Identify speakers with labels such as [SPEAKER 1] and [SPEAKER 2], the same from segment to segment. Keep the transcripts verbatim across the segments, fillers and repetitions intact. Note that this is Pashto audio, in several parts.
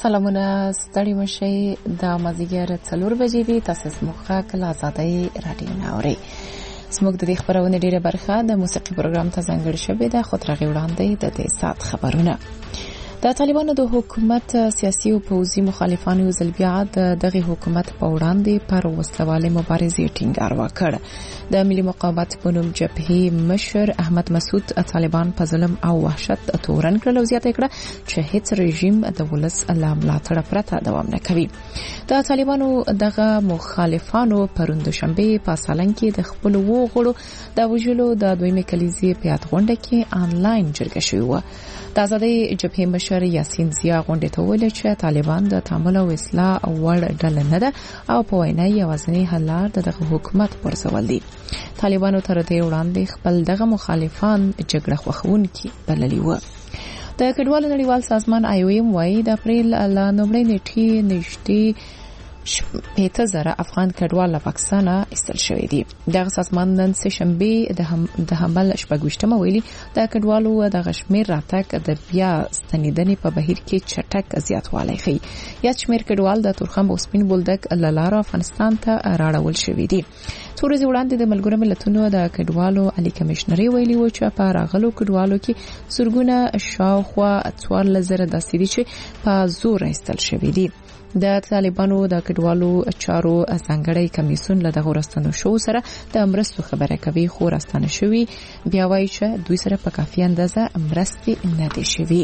[SPEAKER 1] سلامونه ستړي مشي د مازیګر څلور بجې دي. تاسو مخه کله آزادۍ رادیو ناوري. زموږ د دې خبرونه ډیره برخه د موسیقي پروګرام ته ځانګړې شوې ده. خو ترغه وړاندې د دې سات خبرونه. د طالبانو د حکومت سیاسي او پوځي مخالفانو ځل بیا د دغه حکومت په وړاندې پر وسلواله مبارزې ټینګار وکړ. د ملي مقاومت په نوم جبهې مشر احمد مسعود طالبان په ظلم او وحشت تورن کړل او زیاته کړه چې هیڅ رژیم د ولس له ملاتړ پرته دوام نه کوي. د طالبانو دغه مخالفانو پروند شنبه په سالنګ کې د خپل وغړو د وجلو د دویمه کلیزې په یادغونډه کې آنلاین جرګه شوې و. د آزادۍ جبهې مشر یاسین زیا غونډه ته ویل چې طالبان د تعامل او اصلاح وړ ډله نه ده او په وینا یوازینی حل لار دغه حکومت پرځول دي. طالبانو تر دې وړاندې خپل دغه مخالفان جګړه خوښونکي بللي و. د کډوالو نړیوال سازمان آی او ایم وايي د اپریل ل نومړۍ نیټې نږدې پېته زره افغان کډوال له پاکستان ایستل شوی دي. دغه سازمان نن سه شنبه د هم د حمل شپږشتمه ویلي د کډوالو د غشمیر راتګ د بیا ستنیدنې په بهیر کې چټک زیاتوالی ښيي. یا شمیر کډوال د تورخم او سپین بولدک لاره افغانستان ته راړول شوی دي. څو ورځې وړاندې د ملګرو ملتونو د کډوالو علي کمشنري ویلي و چې په راغلو کډوالو کې زورګونه شاوخوا څوارلس زره داسې دي چې په زور ایستل شوی دي. د طالبانو د کډوالو چارو څنګهړی کمیسون له دغه ورستنو شو سره د امرستو خبره کوي خو راستانه شوی بیا وایي چې دوی سره په کافي اندازه امرستي نه دي شوی.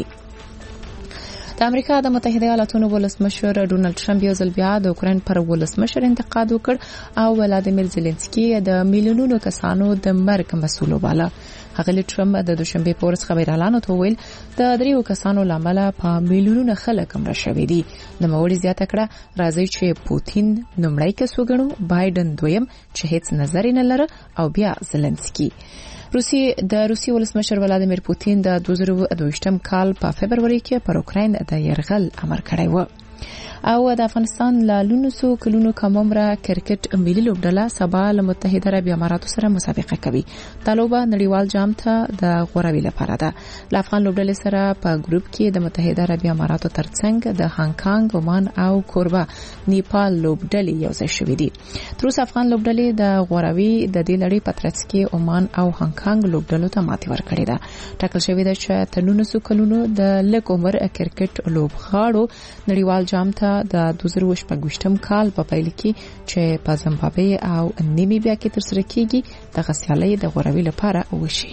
[SPEAKER 1] د امریکا د متحده ایالاتونو ولسمشر ډونالد ټرمپ یو ځل بیا د اوکراین پر ولسمشر انتقاد وکړ او ولادیمیر زيلنسکي د میلیونونو کسانو د مرګ مسؤل وباله. هغه ټرمپ د دوشنبه په ورځ خبر اعلان وکړ د دریو کسانو لامل په میلیونونو خلک مړه شوي دي. د موري زیاته کړه راځي چې پوتین نومړی کس وګڼو، بایدن دویم چې هیڅ نظر نه لره او بیا زيلنسکي. روسي د روسي ولسمشر ولادیمیر پوتین د دوه زره دوه کال په فبرवरी کې پر اوکراین د يرغل امر کړی و. او د افغانستان له لونسو کلونو کممره کرکټ ملي لوبډله سبا له متحده عربی اماراتو سره مسابقه کوي. د لوبه نړیوال جام ته د غوړوي لپاره ده. د افغان لوبډلې سره په ګروپ کې د متحده عربی اماراتو ترڅنګ د هانګ کانګ، عمان او کوربا نیپال لوبډلې یو ځای شوې دي. تر اوسه افغان لوبډلې د غوړوي د دې لړۍ په ترڅ کې عمان او هانګ کانګ لوبډلو ته ماتې ورکړې ده. ټاکل شوې ده چې تر نولسو کلونو د لږ عمر کرکټ لوبغاړو نړیوال جام ته د دوه زره شپږم کال په پیل کې چې په زیمبابوې او نیمیبیا کې ترسره کیږي د غسیالۍ د غوړوي لپاره وشي.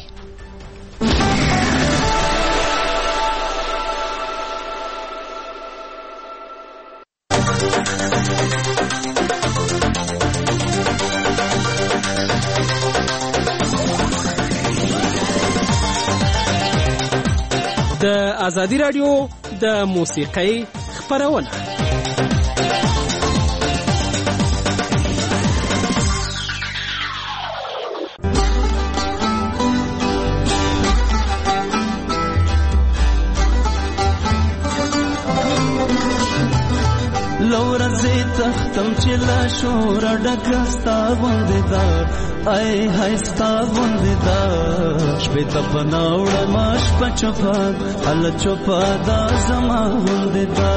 [SPEAKER 2] د ازادي رادیو د موسیقۍ خبرونه
[SPEAKER 3] لورځي تختم چې لا شور ډکستا غوندې دا ای هاي ستا غوندې دا شپې ته بناوړه ماش په چوپا ال چوپا دا زما غوندې دا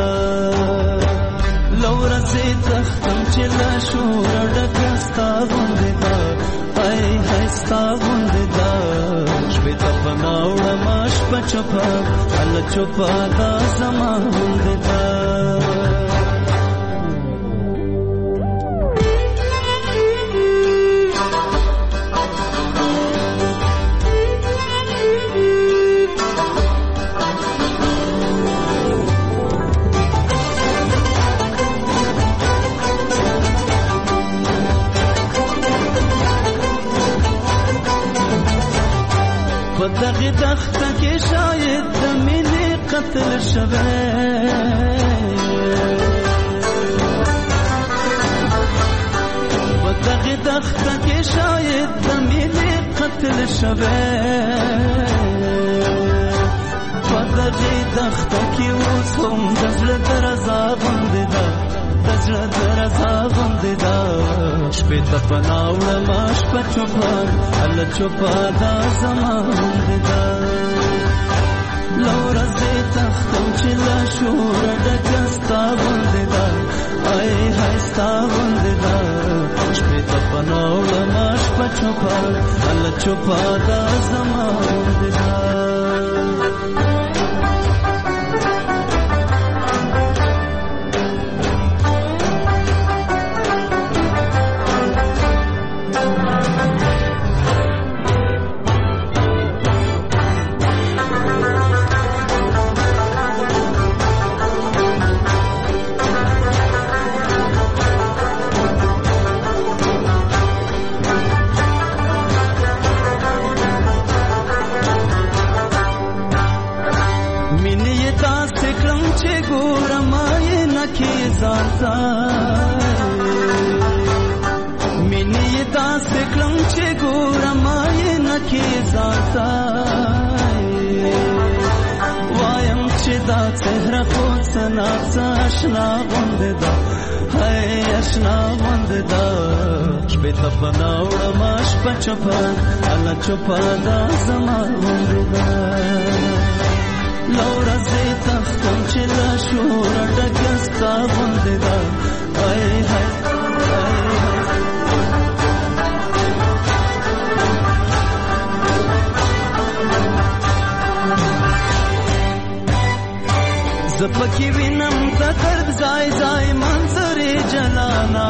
[SPEAKER 3] لورځي تختم چې لا شور ډکستا غوندې دا ای هاي ستا غوندې دا شپې ته بناوړه ماش په چوپا ال چوپا دا زما غوندې دا دغه دخته کې شاید د مینې قتل شوه په دغه دخته کې شاید د مینې قتل شوه په دغه دخته کې اوس هم د زړه درزا غوندې ده د زړه درزا غوندې ده شپې ته پناوړه ما شپه چوپان ال چوپا دا زما غوندې ده لورزه تختم چې لا شور ډکستا غوندې دا آی هاي ستا غوندې دا شپې ته پناوړه ما شپه چوپا الله چوپا دا زما غوندې دا
[SPEAKER 4] مینې داسې کړم چې ګورم یې نکې ځانته وایم چې دا څهره خو څه ناڅه اشنا غوندې ده هی اشنا غوندې ده شپې ته پناه وړم شپه چوپه الله چوپه دا زما غوندې ده لورزه تختم چې لا شور ډکستا غوندې ده هی هی زپکی وینم د درد ځای ځای منظرې جلانا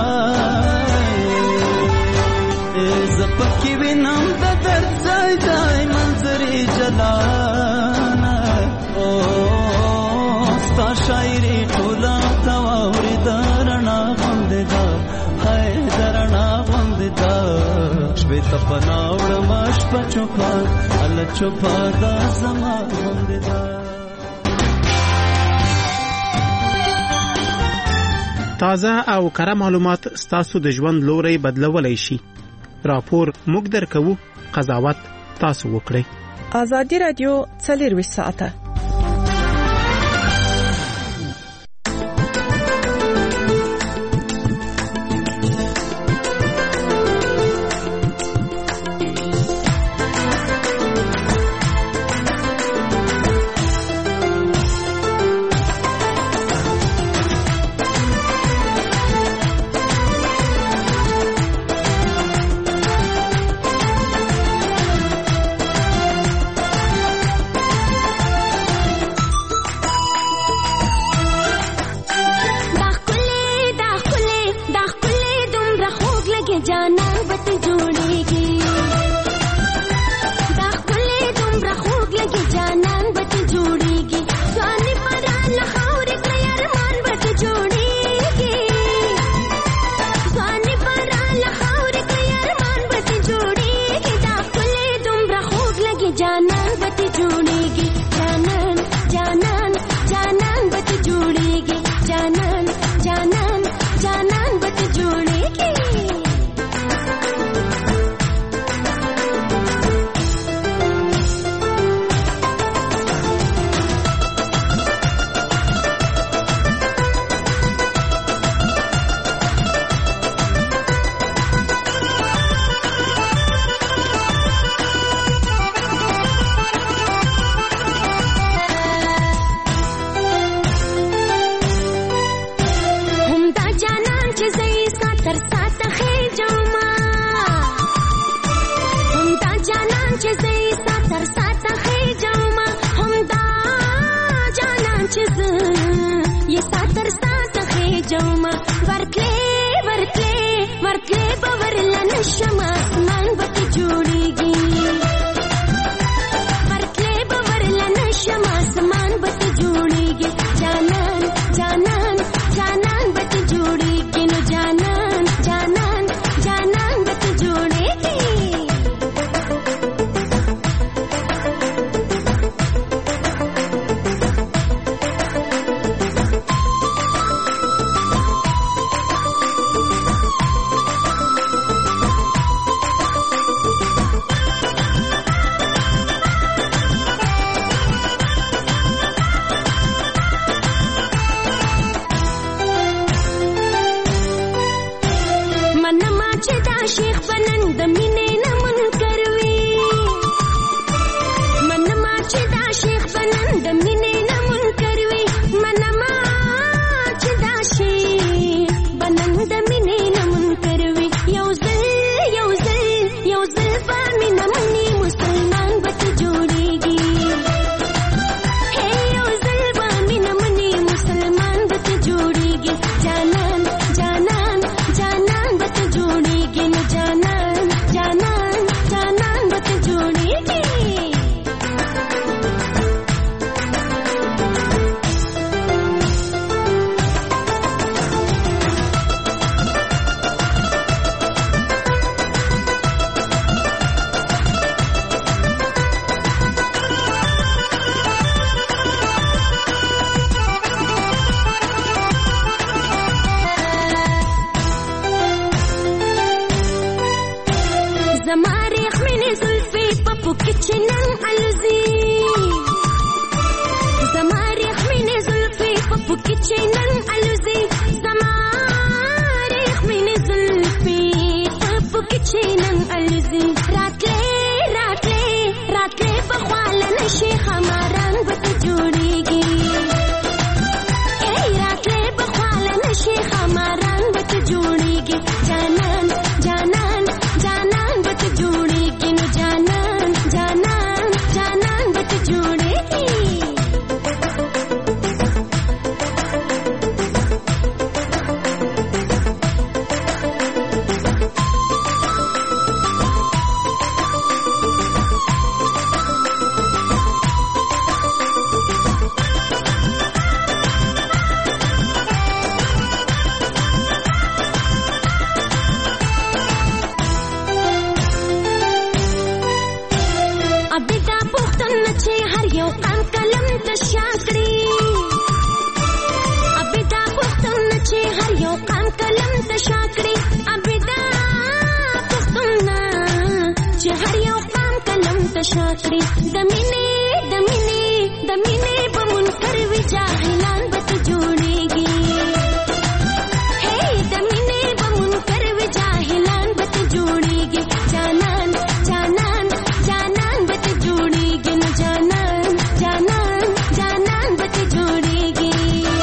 [SPEAKER 4] زپکی وینم د درد ځای ځای منظرې جلانا او ستا شاعري ټوله تواوري درنا غوندې ده هی درنا غوندې ده شپې ته پناه وړم شپه چوپه الله چوپه دا زما غوندې ده
[SPEAKER 5] تازه او کره معلومات ستاسو د ژوند لوري بدلولای شي. راپور موږ درکو، قضاوت تاسو وکړئ.
[SPEAKER 6] آزادی رادیو څلورویشت ساعته
[SPEAKER 7] رخمني زلفي بابو كيتشنن الزي زماري رخمني زلفي بابو كيتشنن الزي زماري رخمني زلفي بابو كيتشنن الزي راتلي راتلي راتلي بخوال نشي خماران بتجوريگي اي راتلي بخوال نشي خماران بتجوريگي جانان جانان جانان بتجوريگي نو جانان جانان جانان بتجوريگي شاکری دمینه دمینه دمینه بمنکر وی جاهلان بت جوړيږي هي دمینه بمنکر وی جاهلان بت جوړيږي جانان جانان جانان بت جوړيږي نو جانان جانان جانان بت جوړيږي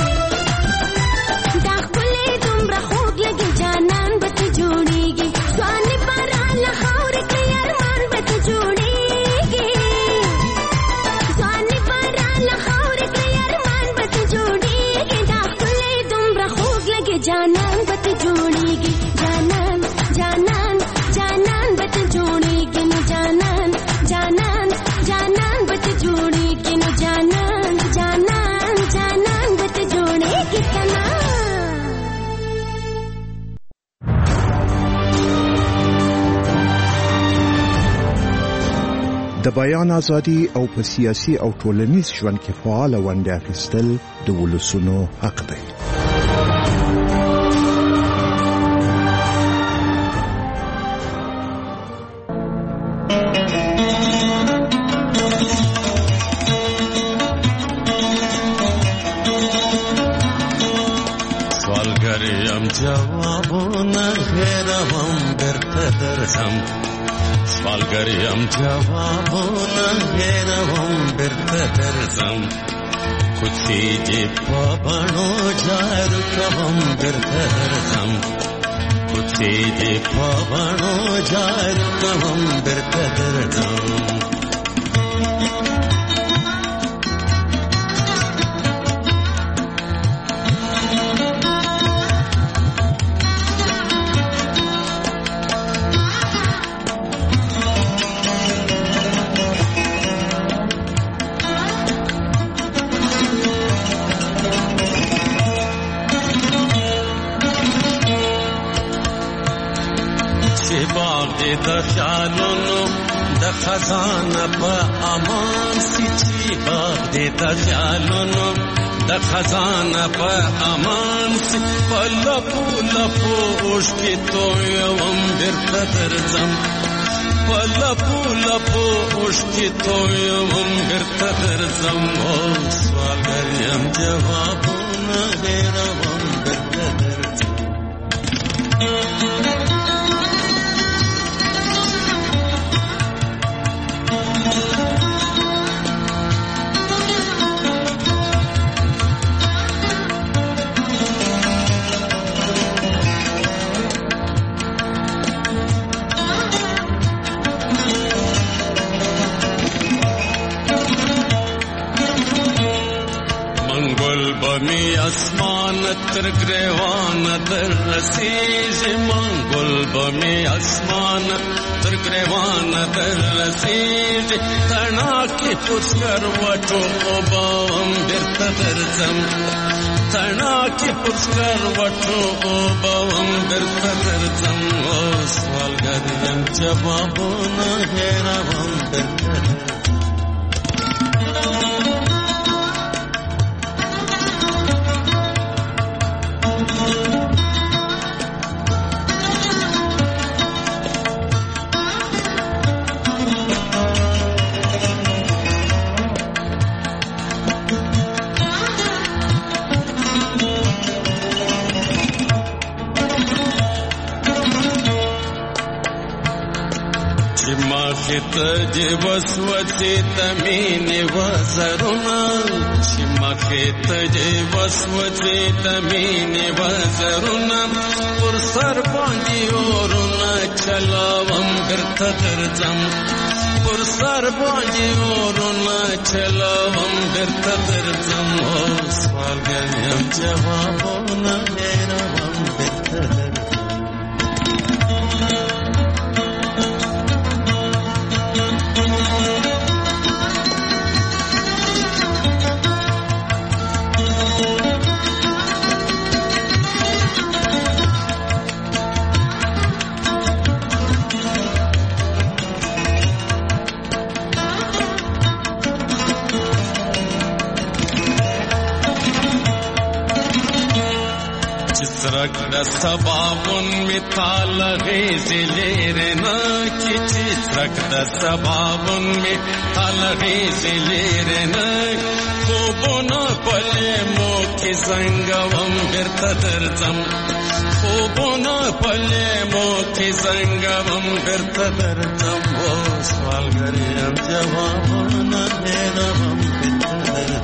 [SPEAKER 7] دا خپلې دومره خوږ لګي جانان بت جوړيږي ځوان بارا لخور کې ارمان بت جوړيږي جانان بت جوړيږي جانان جانان جانان بت جوړيږي نو جانان جانان جانان بت جوړيږي نو جانان جانان جانان بت جوړيږي کنا
[SPEAKER 8] د بیان ازادي او په سیاسي او ټولنیز ژوند کې فعال ونډه اخیستل د ولسونو حق دی.
[SPEAKER 3] جوابونه هېروم درته درځم سوالګریم جوابونه هېروم درته درځم کوڅې دې په بڼو جارو کوم درته درځم کوڅې دې په بڼو جارو کوم درته درځم د خیالونو د خزانه په امان سي چې باغ دې د خیالونو د خزانه په امان سي په لپو لپو اوښکې تویوم بیرته درځم په لپو لپو اوښکې تویوم بیرته درځم او سوالګر یم جوابونه هېروم بیرته درځم بمی اسمان تر گریوان در رسیج منگل بمی اسمان تر گریوان در رسیج تنا کی پسکر وٹو اوباوم بیرته درځم تنا کی پسکر وٹو اوباوم بیرته درځم او سوالګر یم جوابونه هېروم بیرته
[SPEAKER 4] چې ما خته دې وسوسې تمینې وزرونه چې ما خته دې وسوسې تمینې وزرونه پر سر باندې اورونه چلاوم درته درځم پر سر باندې اورونه چلاوم درته درځم او سوالګر یم جوابونه هېروم درته درځم سرک د سبابون می تال غیزی لیرنا کی چی سرک د سبابون می تال غیزی لیرنا خوبونا پلی مو کی زنگوم برتا درزم خوبونا پلی مو کی زنگوم برتا درزم و سوال گریم جوابونا دیروم برتا درزم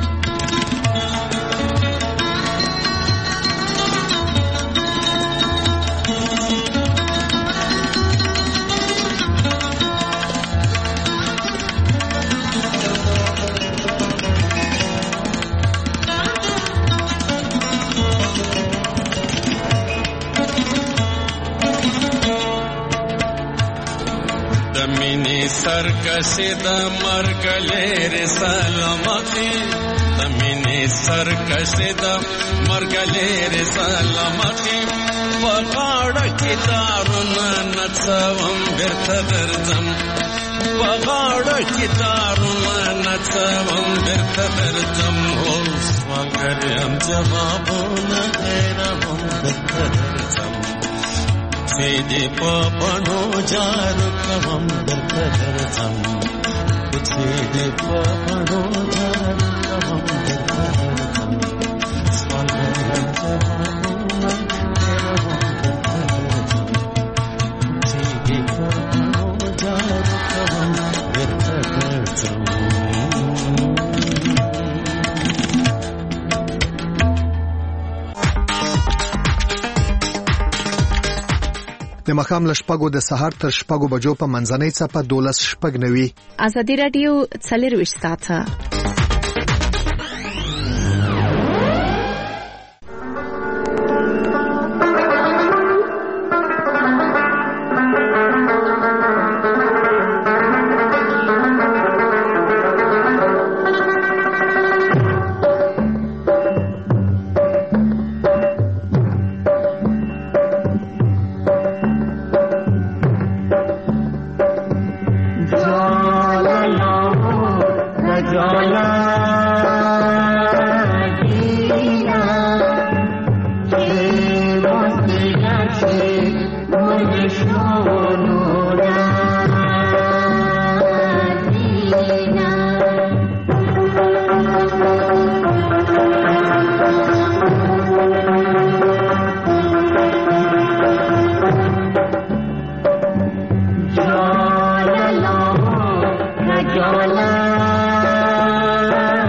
[SPEAKER 4] سرکشی دا مرگ لیر سلامتی دمینی سرکشی دا مرگ لیر سلامتی وغاڑا کی دارونا نتسوام برتا درزم وغاڑا کی دارونا نتسوام برتا درزم او سوالگریم جوابونا غیرهم برتا درزم سیدی پاپنو جارو کوم درته درځم سیدی پاپنو جارو کوم درته درځم سوال غواړم جوابونه هېروم درته درځم سیدی پاپنو جارو کوم درته درځم
[SPEAKER 9] د مخام لشپګو د سهار تر شپګو بجو په منځنۍ څپه دولس شپږ نوي
[SPEAKER 6] ازادي رادیو څلرویشت ساعته
[SPEAKER 7] Jala,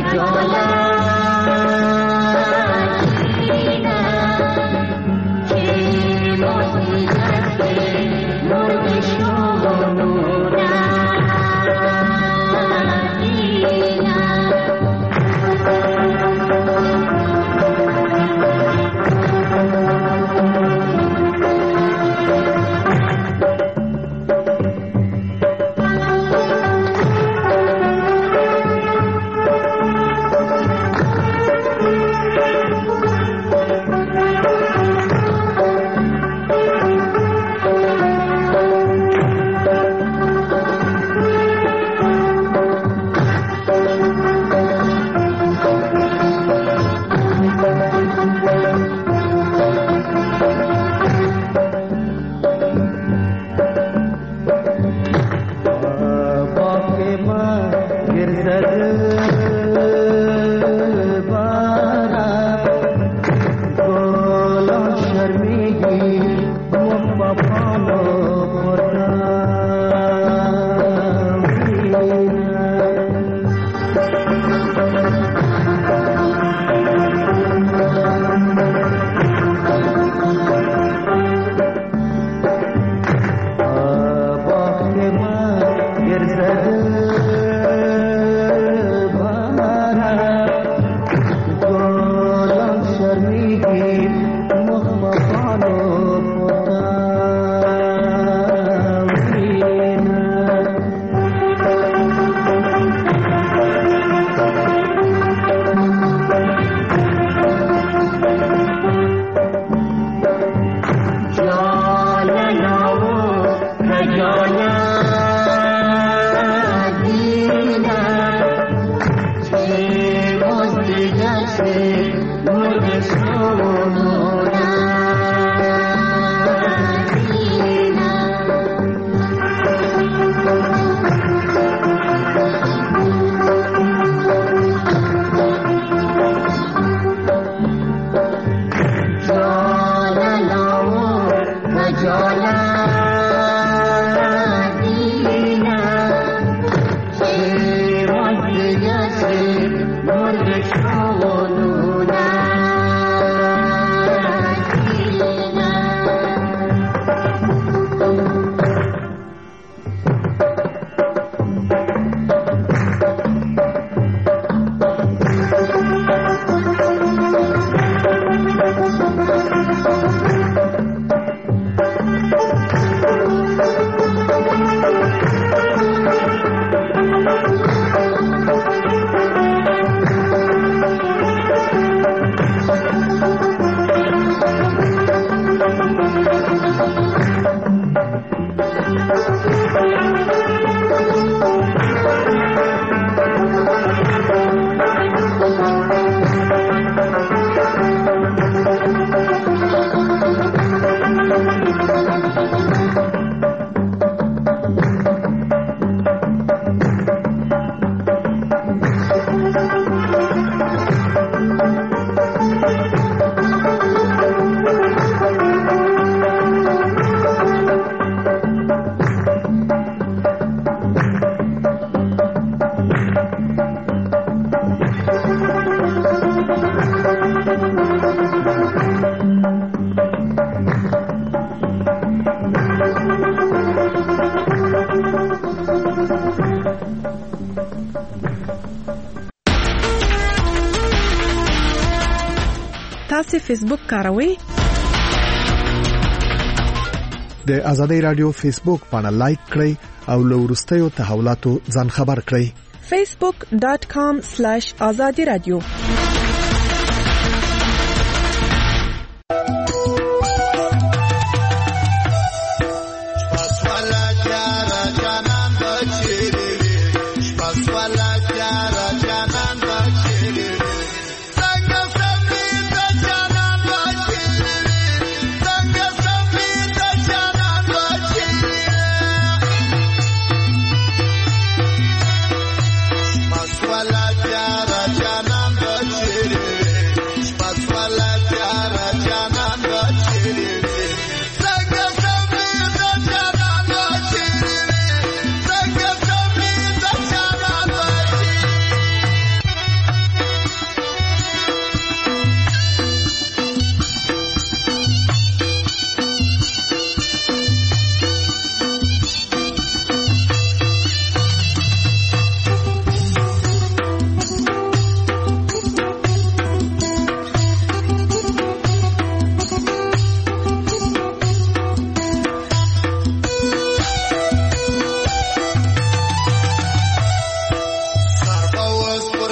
[SPEAKER 6] تاسو فیسبوک کاروئ؟
[SPEAKER 9] د آزادۍ رادیو فیسبوک باندې لایک کړئ او له وروستیو تحولاتو ځان خبر کړئ.
[SPEAKER 6] facebook dot com slash azadi radio
[SPEAKER 10] Maswala jara janam bachir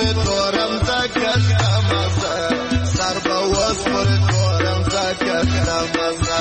[SPEAKER 10] تورم زکت مزه سر به وس پر تورم زکت مزه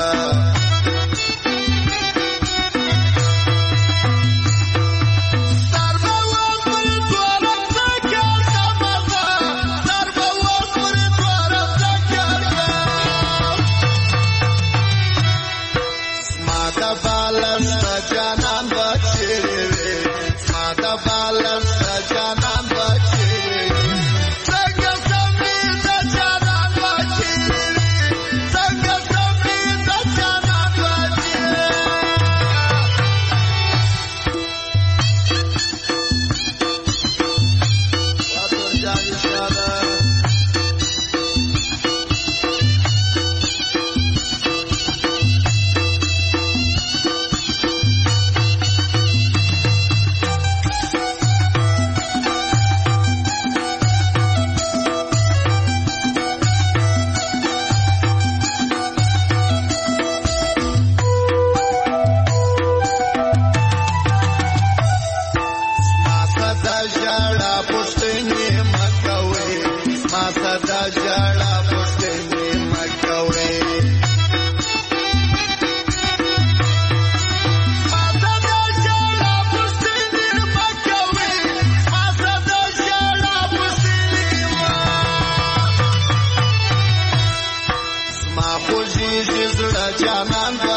[SPEAKER 10] جانان